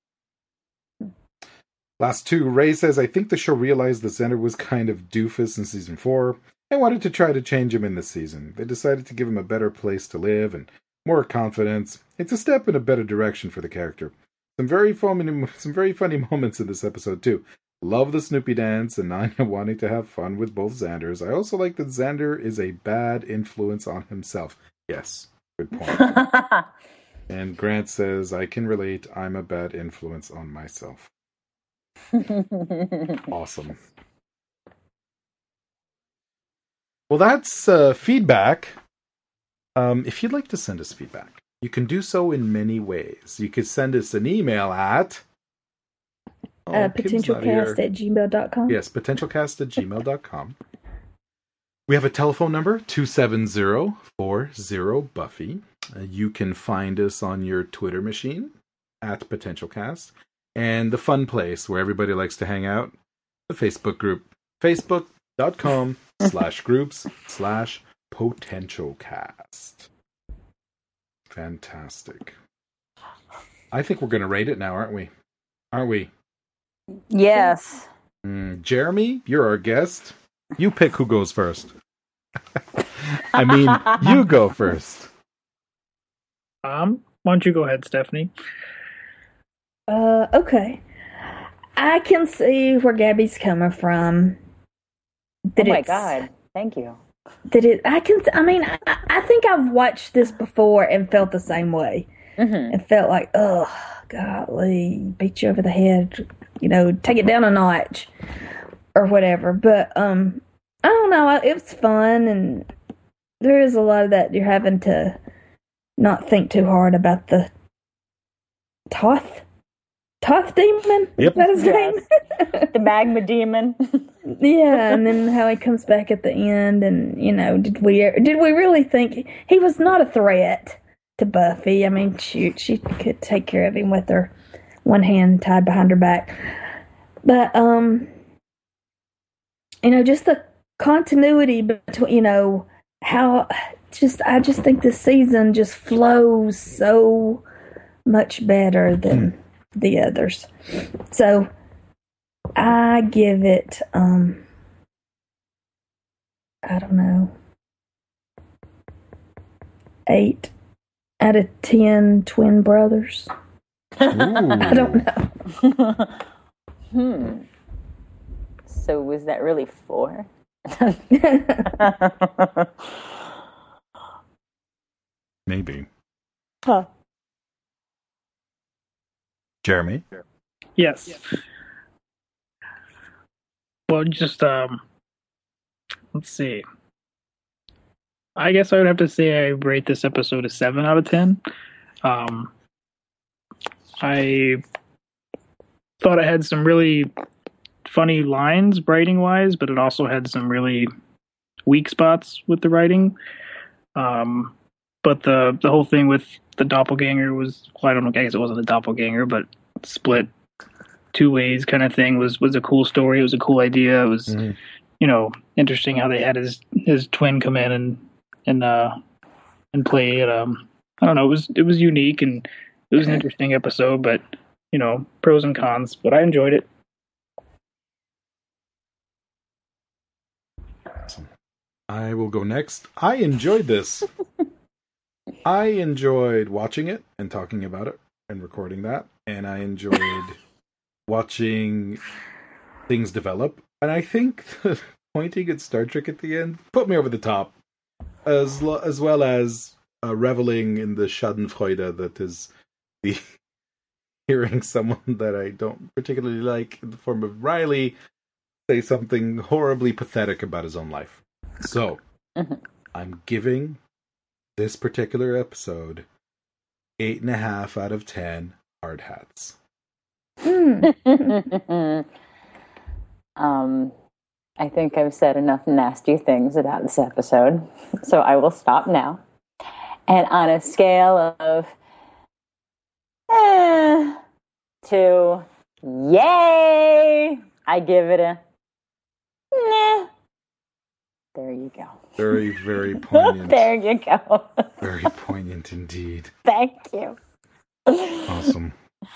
Last 2, Ray says, I think the show realized that Xander was kind of doofus in season 4 and wanted to try to change him in this season. They decided to give him a better place to live and more confidence. It's a step in a better direction for the character. Some very funny moments in this episode too. Love the Snoopy dance and Anya wanting to have fun with both Xanders. I also like that Xander is a bad influence on himself. Yes, good point. And Grant says, I can relate. I'm a bad influence on myself. Awesome. Well, that's feedback. If you'd like to send us feedback, you can do so in many ways. You could send us an email at potentialcast@gmail.com. Yes, potentialcast@gmail.com. We have a telephone number, 270-40-BUFFY. You can find us on your Twitter machine, @potentialcast. And the fun place where everybody likes to hang out, the Facebook group, facebook.com/groups/potentialcast. Fantastic. I think we're going to rate it now, aren't we? Yes. Jeremy, you're our guest. You pick who goes first. I mean, you go first. Why don't you go ahead, Stephanie? Okay. I can see where Gabby's coming from. Oh my God. Thank you. I think I've watched this before and felt the same way. Mm-hmm. And felt like, oh, golly, beat you over the head, take it down a notch or whatever. But, I don't know, it was fun, and there is a lot of that you're having to not think too hard about the Toth demon? Yep. Is that his name? The magma demon. Yeah, and then how he comes back at the end, and did we really think he was not a threat to Buffy? I mean, shoot, she could take care of him with her one hand tied behind her back. But just the continuity between, how I just think this season just flows so much better than the others. So I give it I don't know, 8 out of 10 twin brothers. I don't know. So was that really 4? Maybe. Huh. Jeremy? Yes. Well, just let's see. I guess I would have to say I rate this episode a 7 out of 10. I thought it had some really funny lines, writing-wise, but it also had some really weak spots with the writing. But the whole thing with the doppelganger was, well, I don't know, I guess it wasn't a doppelganger, but split 2 ways kind of thing was a cool story. It was a cool idea. It was, interesting how they had his twin come in and play it. I don't know. It was unique, and it was an interesting episode, but pros and cons. But I enjoyed it. Awesome. I will go next. I enjoyed this. I enjoyed watching it and talking about it and recording that, and I enjoyed watching things develop. And I think the pointing at Star Trek at the end put me over the top, as well as reveling in the Schadenfreude that is the hearing someone that I don't particularly like in the form of Riley say something horribly pathetic about his own life. So, I'm giving this particular episode 8.5 out of 10 hard hats. I think I've said enough nasty things about this episode, so I will stop now. And on a scale of 2, yay, I give it a nah. There you go. Very, very poignant. There you go. Very poignant indeed. Thank you. Awesome.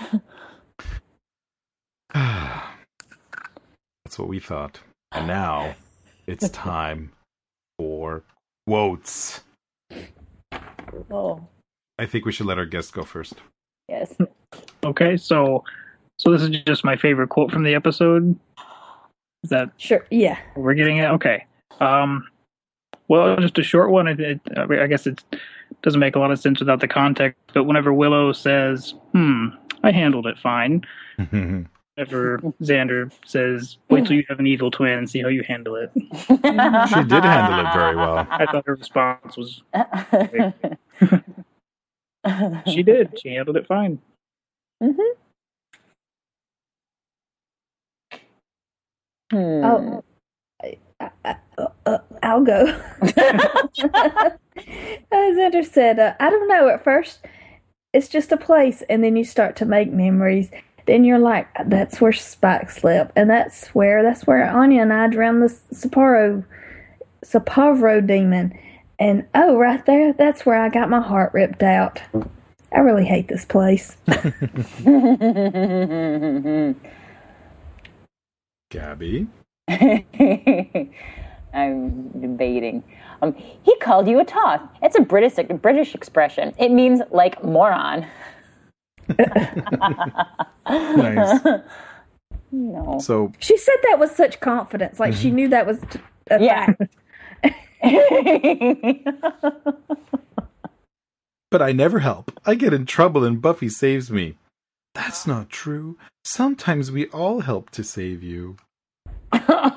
That's what we thought. And now it's time for quotes. Oh. I think we should let our guest go first. Yes. Okay, so this is just my favorite quote from the episode. Is that sure? Yeah, we're getting it. Okay. Well, just a short one. I guess it doesn't make a lot of sense without the context. But whenever Willow says, I handled it fine. Whenever Xander says, wait till you have an evil twin and see how you handle it. She did handle it very well. I thought her response was she did. She handled it fine. Oh, I'll go. Xander said, I don't know, at first it's just a place, and then you start to make memories. Then you're like, that's where Spike slept, and that's where Anya and I drowned the Sapavro demon. And oh, right there, that's where I got my heart ripped out. I really hate this place. Gabby? I'm debating. He called you a toth. It's a British expression. It means like moron. Nice. No. So she said that with such confidence, like she knew that was a fact. But I never help. I get in trouble and Buffy saves me. That's not true. Sometimes we all help to save you. That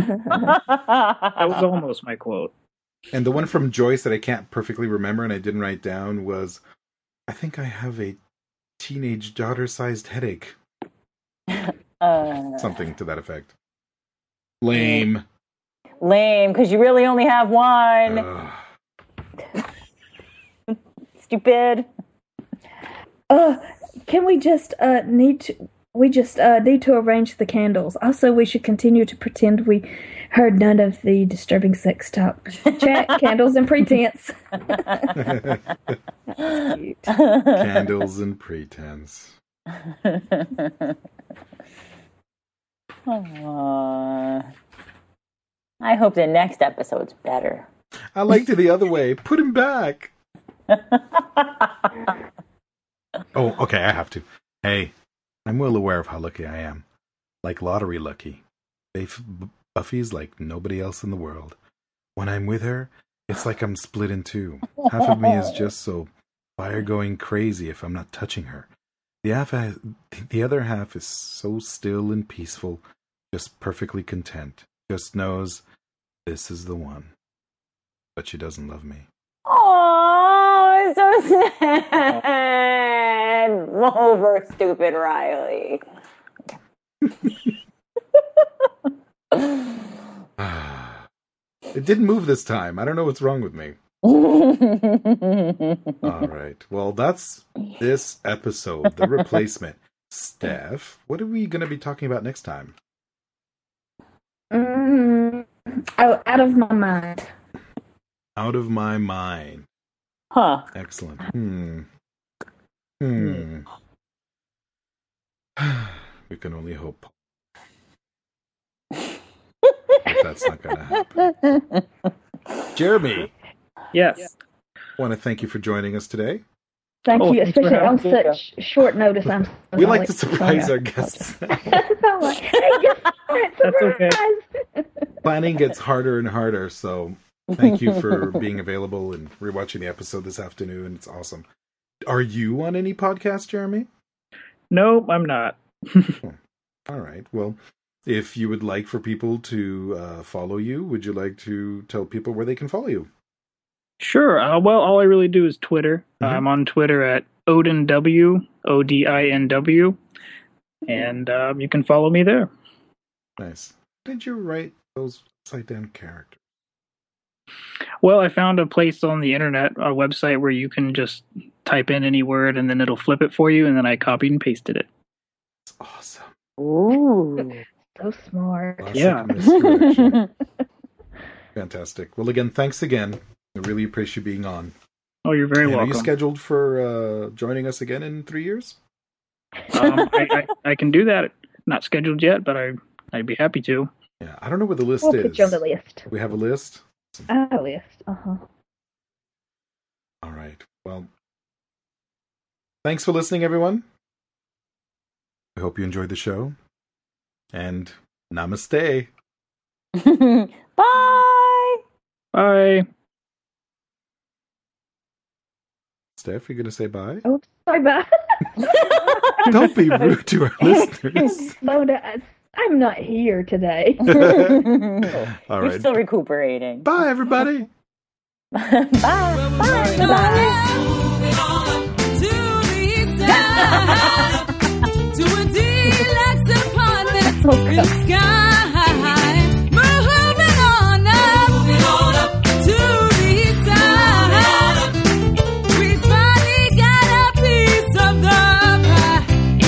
was almost my quote. And the one from Joyce that I can't perfectly remember and I didn't write down was, I think I have a teenage daughter-sized headache. Something to that effect. Lame. Lame, because you really only have one. Stupid. Can we just need to arrange the candles. Also, we should continue to pretend we heard none of the disturbing sex talk. Chat, candles, and pretense. That's cute. Candles and pretense. I hope the next episode's better. I liked it the other way. Put him back. Oh, okay, I have to. Hey, I'm well aware of how lucky I am. Like lottery lucky. Buffy's like nobody else in the world. When I'm with her, it's like I'm split in two. Half of me is just so fire going crazy if I'm not touching her. The other half is so still and peaceful, just perfectly content. Just knows this is the one. But she doesn't love me. Oh, so sad. Over stupid Riley. It didn't move this time. I don't know what's wrong with me. All right. Well, that's this episode, The Replacement. Steph, what are we going to be talking about next time? Out of my mind. Out of my mind. Huh. Excellent. We can only hope. That's not going to happen. Jeremy. Yes. I want to thank you for joining us today. Thank you, especially on such short notice. We like to surprise our guests. That's okay. Planning gets harder and harder, so thank you for being available and rewatching the episode this afternoon. It's awesome. Are you on any podcast, Jeremy? No, I'm not. All right. Well, if you would like for people to follow you, would you like to tell people where they can follow you? Sure. Well, all I really do is Twitter. Mm-hmm. I'm on Twitter at OdinW, ODINW, and you can follow me there. Nice. Did you write those upside-down characters? Well, I found a place on the internet, a website where you can just type in any word and then it'll flip it for you, and then I copied and pasted it. That's awesome. Ooh. So smart. Yeah. Fantastic. Well, again, thanks again. I really appreciate you being on. Oh, you're very welcome. Are you scheduled for joining us again in 3 years? I can do that. Not scheduled yet, but I'd be happy to. Yeah, I don't know where the list we'll is. Put you on the list. We have a list? A list. Uh-huh. All right. Well, thanks for listening, everyone. I hope you enjoyed the show. And namaste. Bye. Bye. Steph, you going to say bye? Oh, sorry, bye. Don't be rude to our listeners. I'm not here today. All right. You're still recuperating. Bye, everybody. Bye. Bye. Bye. To a deluxe apartment in the sky. Moving on up to the east side. We finally got a piece of the pie.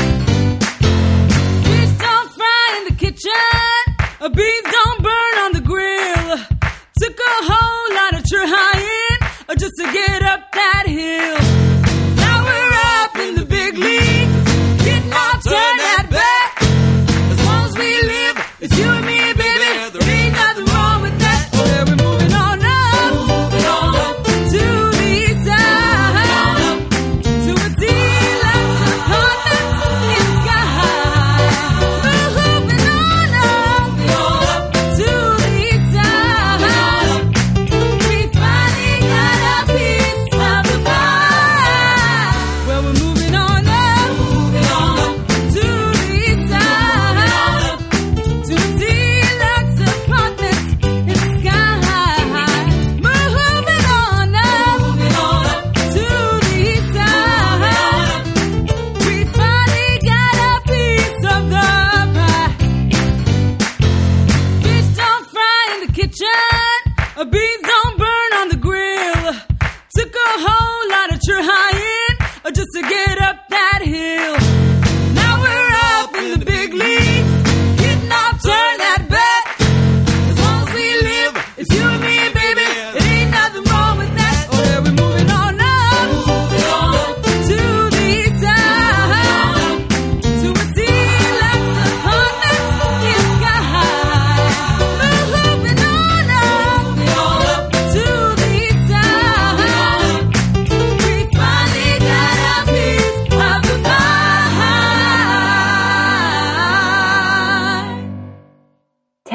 Fish don't fry in the kitchen. Beans don't burn on the grill. Took a whole lot of trying just to get up that hill. Now we're up in the big leagues. Getting our turn at bat. As long as we live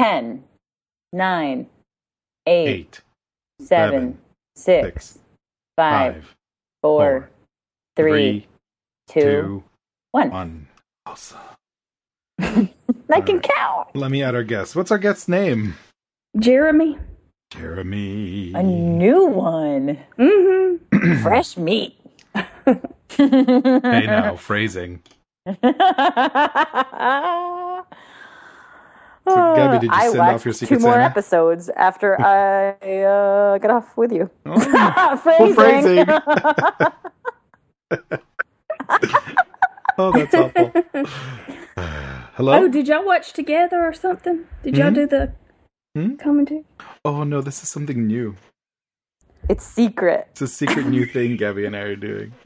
10, 9, 8, 8, 7, 6, 5, 4, 3, 2, 1. Awesome. I can count. Let me add our guest. What's our guest's name? Jeremy. Jeremy. A new one. Mm-hmm. Fresh meat. Hey now, phrasing. So, Gabby, did you I send watched off your Secret 2 more Santa? episodes after I got off with you. Oh. Phrasing. Oh, that's awful. Hello? Oh, did y'all watch together or something? Did y'all do the commentary? Oh, no, this is something new. It's secret. It's a secret new thing Gabby and I are doing.